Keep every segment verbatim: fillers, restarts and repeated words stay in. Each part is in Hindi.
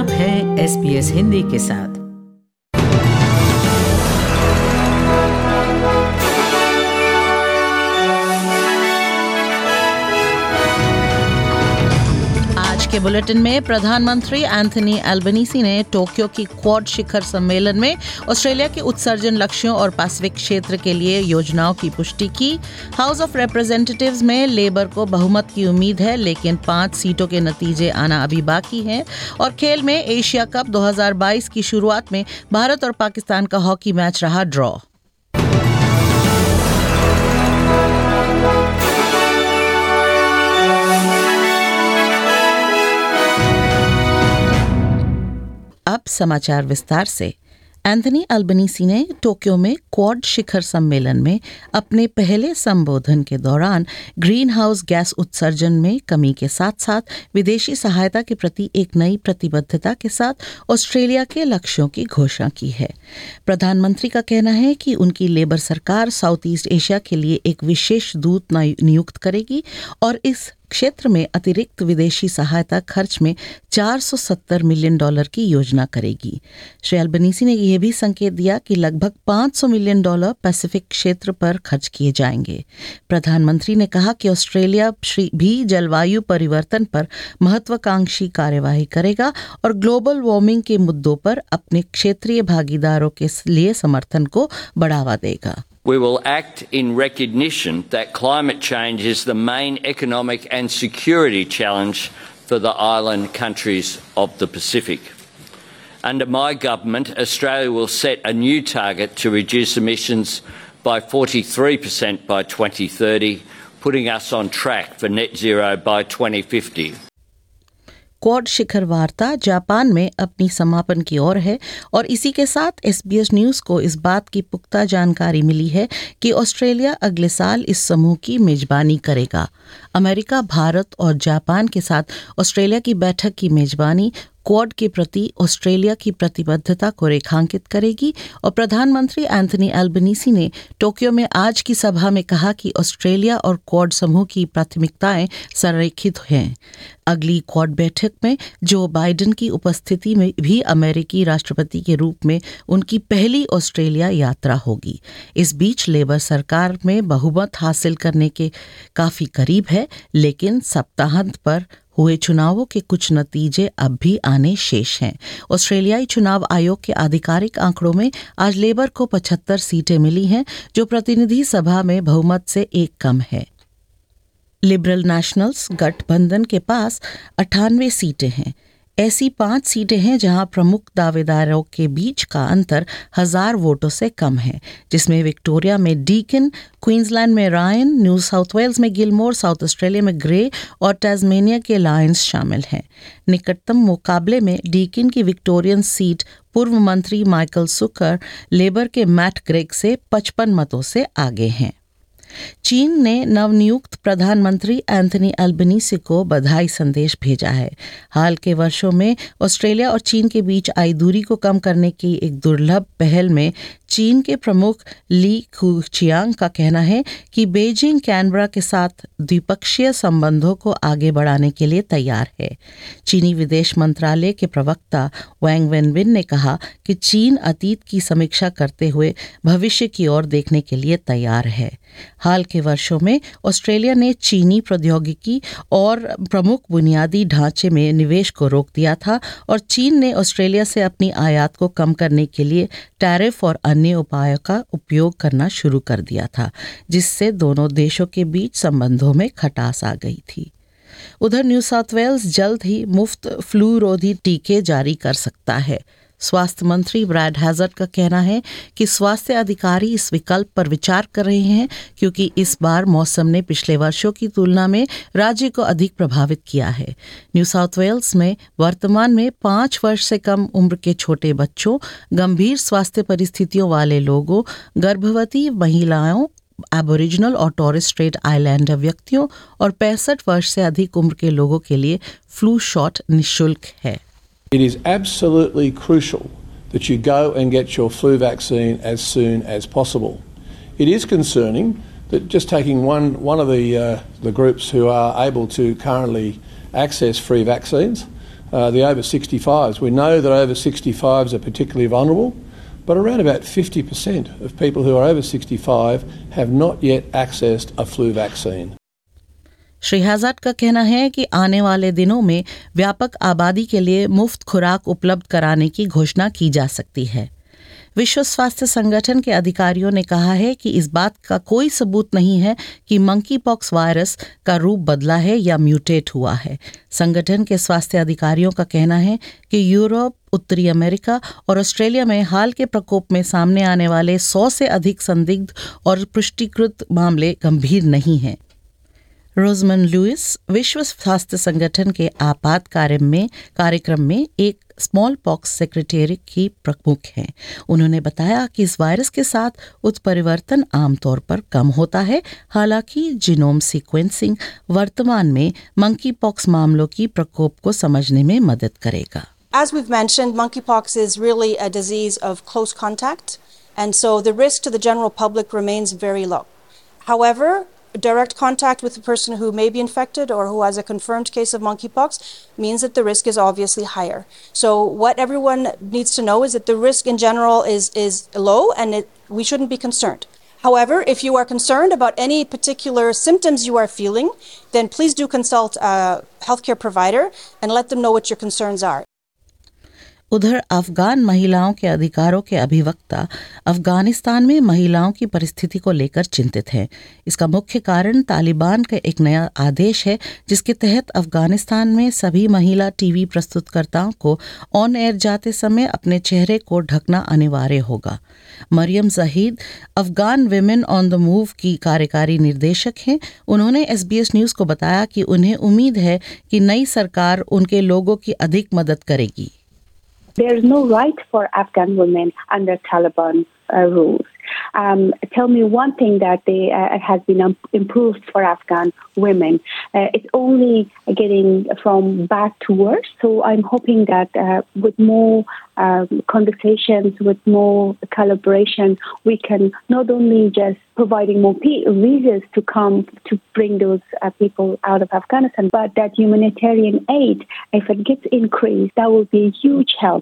आप हैं एस बी एस हिंदी के साथ। आज के बुलेटिन में प्रधानमंत्री एंथनी एल्बनीसी ने टोक्यो की क्वाड शिखर सम्मेलन में ऑस्ट्रेलिया के उत्सर्जन लक्ष्यों और पैसिफिक क्षेत्र के लिए योजनाओं की पुष्टि की। हाउस ऑफ रिप्रेजेंटेटिव्स में लेबर को बहुमत की उम्मीद है, लेकिन पांच सीटों के नतीजे आना अभी बाकी हैं। और खेल में एशिया कप दो हज़ार बाईस की शुरुआत में भारत और पाकिस्तान का हॉकी मैच रहा ड्रॉ। अब समाचार विस्तार से। एंथनी एल्बनीसी ने टोक्यो में क्वाड शिखर सम्मेलन में अपने पहले संबोधन के दौरान ग्रीन हाउस गैस उत्सर्जन में कमी के साथ साथ विदेशी सहायता के प्रति एक नई प्रतिबद्धता के साथ ऑस्ट्रेलिया के लक्ष्यों की घोषणा की है। प्रधानमंत्री का कहना है कि उनकी लेबर सरकार साउथ ईस्ट एशिया के लिए एक विशेष दूत नियुक्त करेगी और इस क्षेत्र में अतिरिक्त विदेशी सहायता खर्च में चार सौ सत्तर मिलियन डॉलर की योजना करेगी। श्री एल्बनीसी ने यह भी संकेत दिया कि लगभग पाँच सौ मिलियन डॉलर पैसिफिक क्षेत्र पर खर्च किए जाएंगे। प्रधानमंत्री ने कहा कि ऑस्ट्रेलिया भी जलवायु परिवर्तन पर महत्वाकांक्षी कार्यवाही करेगा और ग्लोबल वार्मिंग के मुद्दों पर अपने क्षेत्रीय भागीदारों के लिए समर्थन को बढ़ावा देगा। We will act in recognition that climate change is the main economic and security challenge for the island countries of the Pacific. Under my government, Australia will set a new target to reduce emissions by forty-three percent by twenty thirty, putting us on track for net zero by twenty fifty. Quad शिखर वार्ता जापान में अपनी समापन की ओर है और इसी के साथ एस बी एस न्यूज़ को इस बात की पुख्ता जानकारी मिली है कि ऑस्ट्रेलिया अगले साल इस समूह की मेजबानी करेगा। अमेरिका, भारत और जापान के साथ ऑस्ट्रेलिया की बैठक की मेजबानी क्वाड के प्रति ऑस्ट्रेलिया की प्रतिबद्धता को रेखांकित करेगी और प्रधानमंत्री एंथनी एल्बनीसी ने टोक्यो में आज की सभा में कहा कि ऑस्ट्रेलिया और क्वाड समूह की प्राथमिकताएं संरेखित हैं। अगली क्वाड बैठक में जो बाइडेन की उपस्थिति में भी अमेरिकी राष्ट्रपति के रूप में उनकी पहली ऑस्ट्रेलिया यात्रा होगी। इस बीच लेबर सरकार में बहुमत हासिल करने के काफी करीब है, लेकिन सप्ताहांत पर हुए चुनावों के कुछ नतीजे अब भी आने शेष हैं। ऑस्ट्रेलियाई चुनाव आयोग के आधिकारिक आंकड़ों में आज लेबर को पचहत्तर सीटें मिली हैं, जो प्रतिनिधि सभा में बहुमत से एक कम है। लिबरल नेशनल्स गठबंधन के पास अट्ठानवे सीटें हैं। ऐसी पांच सीटें हैं जहां प्रमुख दावेदारों के बीच का अंतर हजार वोटों से कम है, जिसमें विक्टोरिया में डीकिन, क्वींसलैंड में रायन, न्यू साउथ वेल्स में गिलमोर, साउथ ऑस्ट्रेलिया में ग्रे और टास्मेनिया के लायंस शामिल हैं। निकटतम मुकाबले में डीकिन की विक्टोरियन सीट पूर्व मंत्री माइकल सुकर लेबर के मैट ग्रेग से पचपन मतों से आगे हैं। चीन ने नवनियुक्त प्रधानमंत्री एंथनी एल्बनीसी को बधाई संदेश भेजा है। हाल के वर्षों में ऑस्ट्रेलिया और चीन के बीच आई दूरी को कम करने की एक दुर्लभ पहल में चीन के प्रमुख ली खुचियांग का कहना है कि बीजिंग कैनबरा के साथ द्विपक्षीय संबंधों को आगे बढ़ाने के लिए तैयार है। चीनी विदेश मंत्रालय के प्रवक्ता वैंग वेनबिन ने कहा कि चीन अतीत की समीक्षा करते हुए भविष्य की ओर देखने के लिए तैयार है। हाल के वर्षों में ऑस्ट्रेलिया ने चीनी प्रौद्योगिकी और प्रमुख बुनियादी ढांचे में निवेश को रोक दिया था और चीन ने ऑस्ट्रेलिया से अपनी आयात को कम करने के लिए टैरिफ और अन्य उपायों का उपयोग करना शुरू कर दिया था, जिससे दोनों देशों के बीच संबंधों में खटास आ गई थी। उधर न्यू साउथ वेल्स जल्द ही मुफ्त फ्लू रोधी टीके जारी कर सकता है। स्वास्थ्य मंत्री ब्रैड हैजर्ड का कहना है कि स्वास्थ्य अधिकारी इस विकल्प पर विचार कर रहे हैं क्योंकि इस बार मौसम ने पिछले वर्षों की तुलना में राज्य को अधिक प्रभावित किया है। न्यू साउथ वेल्स में वर्तमान में पाँच वर्ष से कम उम्र के छोटे बच्चों, गंभीर स्वास्थ्य परिस्थितियों वाले लोगों, गर्भवती महिलाओं, एबोरिजिनल और टॉरेस स्ट्रेट आइलैंडर व्यक्तियों और पैंसठ वर्ष से अधिक उम्र के लोगों के लिए फ्लू शॉट निःशुल्क है। It is absolutely crucial that you go and get your flu vaccine as soon as possible. It is concerning that just taking one one of the uh, the groups who are able to currently access free vaccines, uh, the over sixty-fives. We know that over sixty-fives are particularly vulnerable, but around about fifty percent of people who are over sixty-five have not yet accessed a flu vaccine. Shri Hazzard का कहना है कि आने वाले दिनों में व्यापक आबादी के लिए मुफ्त खुराक उपलब्ध कराने की घोषणा की जा सकती है। विश्व स्वास्थ्य संगठन के अधिकारियों ने कहा है कि इस बात का कोई सबूत नहीं है कि मंकी पॉक्स वायरस का रूप बदला है या म्यूटेट हुआ है। संगठन के स्वास्थ्य अधिकारियों का कहना है कि यूरोप, उत्तरी अमेरिका और ऑस्ट्रेलिया में हाल के प्रकोप में सामने आने वाले सौ से अधिक संदिग्ध और पुष्टिकृत मामले गंभीर नहीं हैं। रोजमन लुइस विश्व स्वास्थ्य संगठन के आपात कार्य में कार्यक्रम में एक स्मॉल पॉक्स सेक्रेटरी की प्रमुख हैं। उन्होंने बताया कि इस वायरस के साथ उत्परिवर्तन आमतौर पर कम होता है, हालांकि जीनोम सीक्वेंसिंग वर्तमान में मंकी पॉक्स मामलों की प्रकोप को समझने में मदद करेगा। As we've mentioned, monkeypox is really a disease of close contact, and so the risk to the general public remains very low. However, direct contact with a person who may be infected or who has a confirmed case of monkeypox means that the risk is obviously higher. So what everyone needs to know is that the risk in general is, is low, and it, we shouldn't be concerned. However, if you are concerned about any particular symptoms you are feeling, then please do consult a healthcare provider and let them know what your concerns are. उधर अफगान महिलाओं के अधिकारों के अभिवक्ता अफगानिस्तान में महिलाओं की परिस्थिति को लेकर चिंतित हैं। इसका मुख्य कारण तालिबान का एक नया आदेश है, जिसके तहत अफगानिस्तान में सभी महिला टीवी प्रस्तुतकर्ताओं को ऑन एयर जाते समय अपने चेहरे को ढकना अनिवार्य होगा। Maryam Zahid Afghan Women on the Move की कार्यकारी निर्देशक हैं। उन्होंने एसबीएस न्यूज़ को बताया कि उन्हें उम्मीद है कि नई सरकार उनके लोगों की अधिक मदद करेगी। There is no right for Afghan women under Taliban uh, rules. Um, tell me one thing that they, uh, has been um, improved for Afghan women. Uh, it's only getting from bad to worse. So I'm hoping that uh, with more um, conversations, with more collaboration, we can not only just providing more pe- visas to come to bring those uh, people out of Afghanistan, but that humanitarian aid, if it gets increased, that will be a huge help.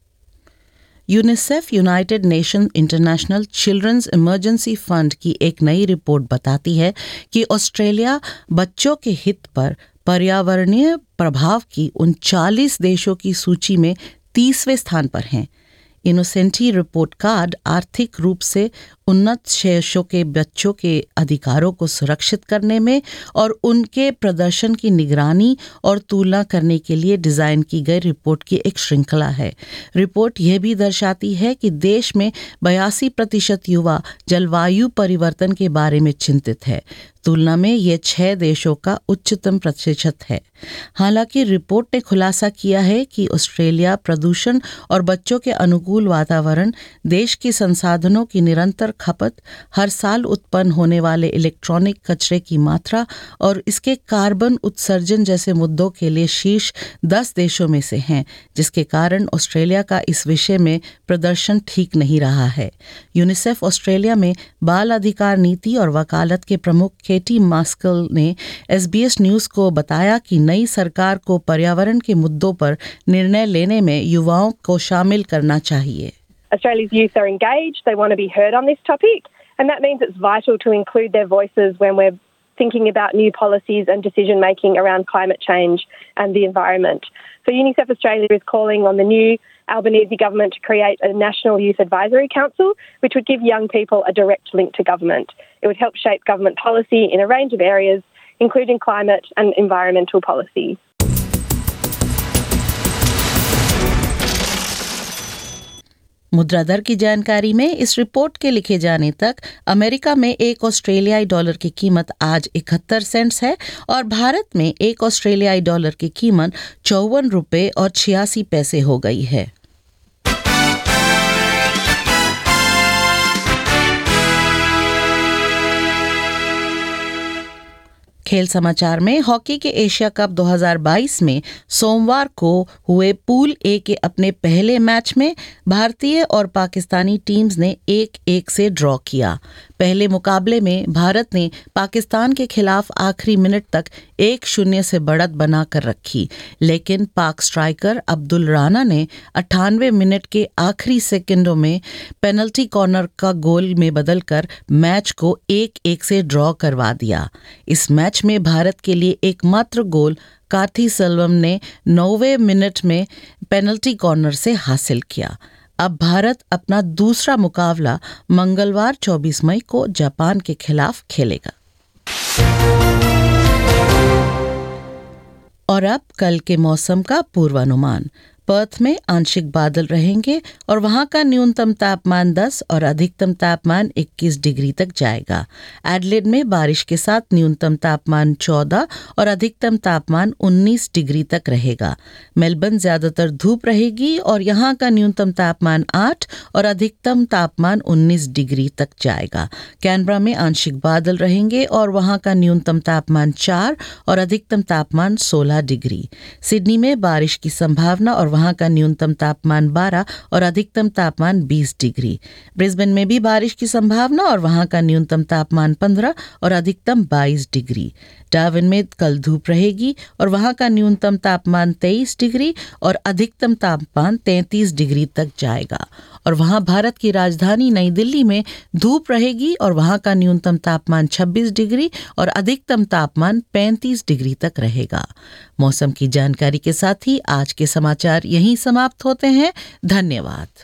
UNICEF United Nation International Children's Emergency Fund की एक नई रिपोर्ट बताती है कि ऑस्ट्रेलिया बच्चों के हित पर पर्यावरणीय प्रभाव की उन चालीस देशों की सूची में तीसवें स्थान पर हैं। इनोसेंटी रिपोर्ट कार्ड आर्थिक रूप से उन्नत देशों के बच्चों के अधिकारों को सुरक्षित करने में और उनके प्रदर्शन की निगरानी और तुलना करने के लिए डिज़ाइन की गई रिपोर्ट की एक श्रृंखला है। रिपोर्ट यह भी दर्शाती है कि देश में बयासी प्रतिशत युवा जलवायु परिवर्तन के बारे में चिंतित है। तुलना में यह छह देशों का उच्चतम प्रतिशत है। हालांकि रिपोर्ट ने खुलासा किया है कि ऑस्ट्रेलिया प्रदूषण और बच्चों के अनुकूल वातावरण, देश की संसाधनों की निरंतर खपत, हर साल उत्पन्न होने वाले इलेक्ट्रॉनिक कचरे की मात्रा और इसके कार्बन उत्सर्जन जैसे मुद्दों के लिए शीर्ष दस देशों में से हैं, जिसके कारण ऑस्ट्रेलिया का इस विषय में प्रदर्शन ठीक नहीं रहा है। यूनिसेफ ऑस्ट्रेलिया में बाल अधिकार नीति और वकालत के प्रमुख केटी मास्कल ने एसबीएस न्यूज़ को बताया कि नई सरकार को पर्यावरण के मुद्दों पर निर्णय लेने में युवाओं को शामिल करना चाहिए। Australia's youth are engaged, they want to be heard on this topic, and that means it's vital to include their voices when we're thinking about new policies and decision making around climate change and the environment. So UNICEF Australia is calling on the new Albanese government to create a National Youth Advisory Council, which would give young people a direct link to government. It would help shape government policy in a range of areas, including climate and environmental policies. मुद्रा दर की जानकारी में इस रिपोर्ट के लिखे जाने तक अमेरिका में एक ऑस्ट्रेलियाई डॉलर की कीमत आज इकहत्तर सेंट्स है और भारत में एक ऑस्ट्रेलियाई डॉलर की कीमत चौवन रुपये और छियासी पैसे हो गई है। खेल समाचार में हॉकी के एशिया कप दो हज़ार बाईस में सोमवार को हुए पूल ए के अपने पहले मैच में भारतीय और पाकिस्तानी टीम्स ने एक एक से ड्रॉ किया। पहले मुकाबले में भारत ने पाकिस्तान के खिलाफ आखिरी मिनट तक एक शून्य से बढ़त बनाकर रखी, लेकिन पाक स्ट्राइकर अब्दुल राना ने अट्ठानवे मिनट के आखिरी सेकंडों में पेनल्टी कॉर्नर का गोल में बदलकर मैच को एक एक से ड्रॉ करवा दिया। इस मैच में भारत के लिए एकमात्र गोल कार्थी सेल्वम ने नौवें मिनट में पेनल्टी कॉर्नर से हासिल किया। अब भारत अपना दूसरा मुकाबला मंगलवार चौबीस मई को जापान के खिलाफ खेलेगा। और अब कल के मौसम का पूर्वानुमान। पर्थ में आंशिक बादल रहेंगे और वहां का न्यूनतम तापमान दस और अधिकतम तापमान इक्कीस डिग्री तक जाएगा। एडलेड में बारिश के साथ न्यूनतम तापमान चौदह और अधिकतम तापमान उन्नीस डिग्री तक रहेगा। मेलबर्न ज्यादातर धूप रहेगी और यहां का न्यूनतम तापमान आठ और अधिकतम तापमान उन्नीस डिग्री तक जाएगा। कैनबरा में आंशिक बादल रहेंगे और वहां का न्यूनतम तापमान चार और अधिकतम तापमान सोलह डिग्री। सिडनी में बारिश की संभावना और वहां का न्यूनतम तापमान बारह और अधिकतम तापमान बीस डिग्री। ब्रिस्बेन में भी बारिश की संभावना और वहां का न्यूनतम तापमान पंद्रह और अधिकतम बाईस डिग्री। डार्विन में कल धूप रहेगी और वहां का न्यूनतम तापमान तेईस डिग्री और अधिकतम तापमान तैंतीस डिग्री तक जाएगा। और वहां भारत की राजधानी नई दिल्ली में धूप रहेगी और वहां का न्यूनतम तापमान छब्बीस डिग्री और अधिकतम तापमान पैंतीस डिग्री तक रहेगा। मौसम की जानकारी के साथ ही आज के समाचार यहीं समाप्त होते हैं। धन्यवाद।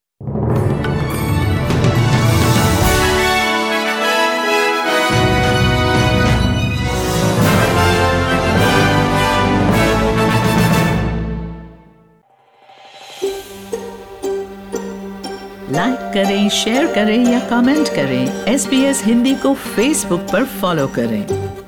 लाइक करें, शेयर करें या कमेंट करें। एस बी एस हिंदी को फेसबुक पर फॉलो करें।